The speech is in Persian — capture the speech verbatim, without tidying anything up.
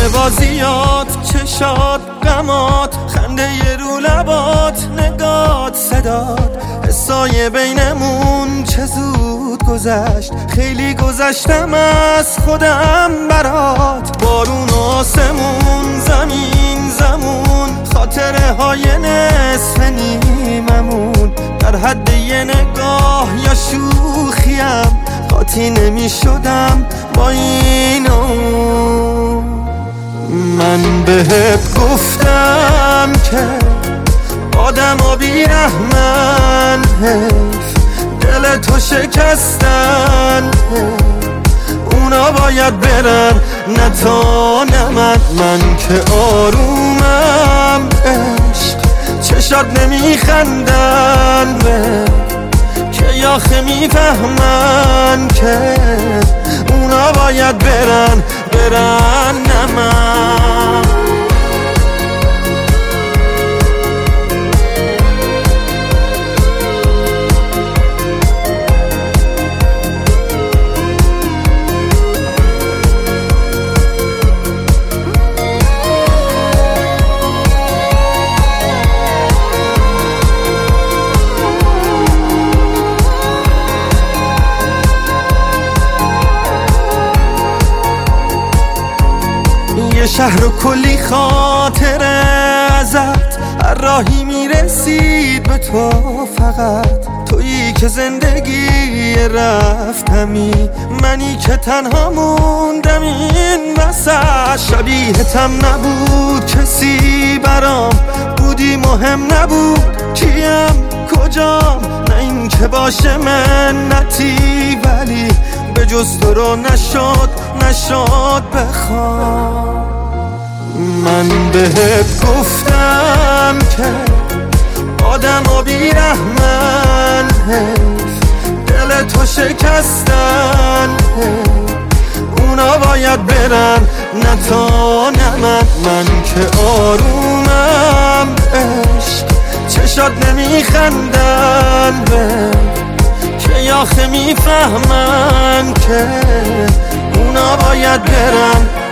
بازیات، چشات، غمات، خنده ی رو لبات، نگات، صدات، حسای بینمون چه زود گذشت. خیلی گذشتم از خودم برات. بارون و آسمون، زمین زمون، خاطره های نصف نیممون، در حد یه نگاه یا شوخیم قاطی نمی شدم با این اون. من بهت گفتم که آدم ها بیرحمن، حیف دل تو شکستن، اونا باید برن نه تا نه من. من که آرومم عشق، چشات نمیخندن به که آخه میفهمن که اونا باید برن برن نه من. یه شهر و کلی خاطره ازت، هر راهی میرسید به تو فقط. تویی که زندگی رفتمی، منی که تنها موندم این وسط. شبیهتم نبود کسی برام، بودی مهم نبود کیم کجام. نه این که باشه منتی، ولی به جز تو رو نشد نشد بخوام. من بهت گفتم که آدم ها بیرحمن، حیف دل تو شکستن، اونا باید برن نه تا نه من. من که آرومم عشق، چشات نمیخندن به که آخه میفهمن که اونا باید برن